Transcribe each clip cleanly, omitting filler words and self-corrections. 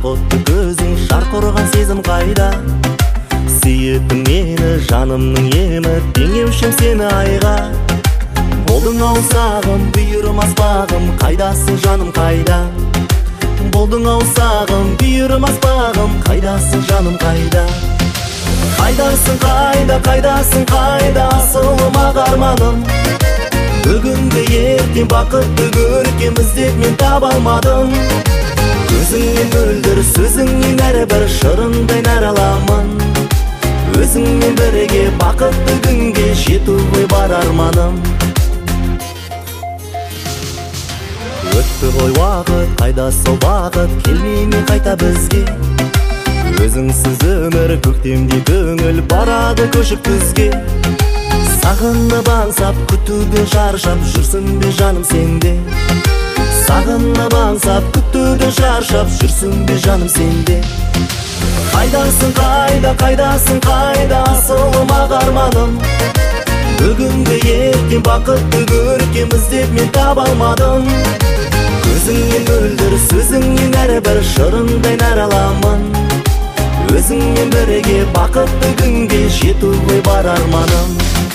отты көзің, жарқ ұрған сезім қайда? Сүйеттің мені, жанымның емі, теңеушім сені айға. Болдың ау сағым, бүйірім аспағым, қайдасың жаным қайда? Болдың ау сағым, бүйірім аспағым, қайдасың жаным қайда? Қайдасың қайда, қайдасың қайда, асылым ағарманым. Бүгінгі ертең бақытты көркем іздеп мен таба алмадым. Көзіңнен мөлдір, сөзіңнен әрбір шырындай нәр аламын. Өзіңмен бірге бақытты күнге жетуге бар арманым. Өтті ғой уақыт, қайда сол бақыт, келмей ме қайта бізге? Өзіңсіз өмір көктемде көңіл барады көшіп күзге. Сағынып аңсап күтуге шаршап жүрсің бе жаным сенде? Сағынып аңсап күтуге шаршап жүрсің бе жаным сенде? Қайдасың қайда, қайдасың қайда, асылым ағарманым. Бүгінгі ертең бақытты көркем іздеп мен таба алмадым. Көзіңнен мөлдір, сөзіңнен әрбір шырындай нәр аламын. Өзіңмен бірге бақытты күнге жетуге бар арманым.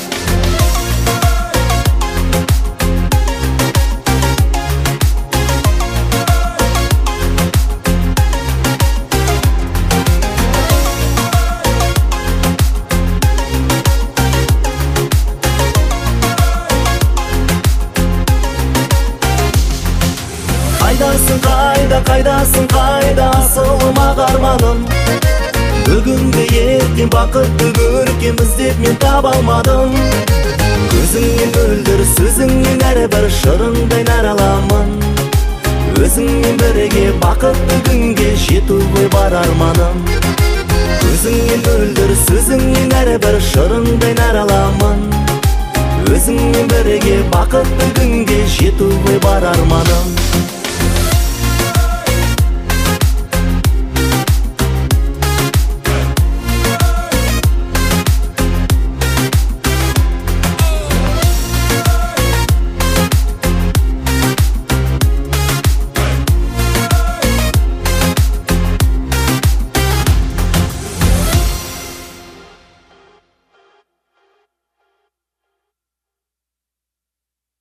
Қайдасың қайда, қайдасың қайда, асылым ағарманым. Бүгінгі ертең бақытты көркем іздеп мен таба алмадым. Көзіңнен мөлдір, сөзіңнен әрбір шырындай нәр аламын. Өзіңмен бірге бақытты күнге жетуге бар арманым. Көзіңнен мөлдір, сөзіңнен әрбір шырындай нәр аламын. Өзіңмен бірге бақытты күнге жетуге бар арманым.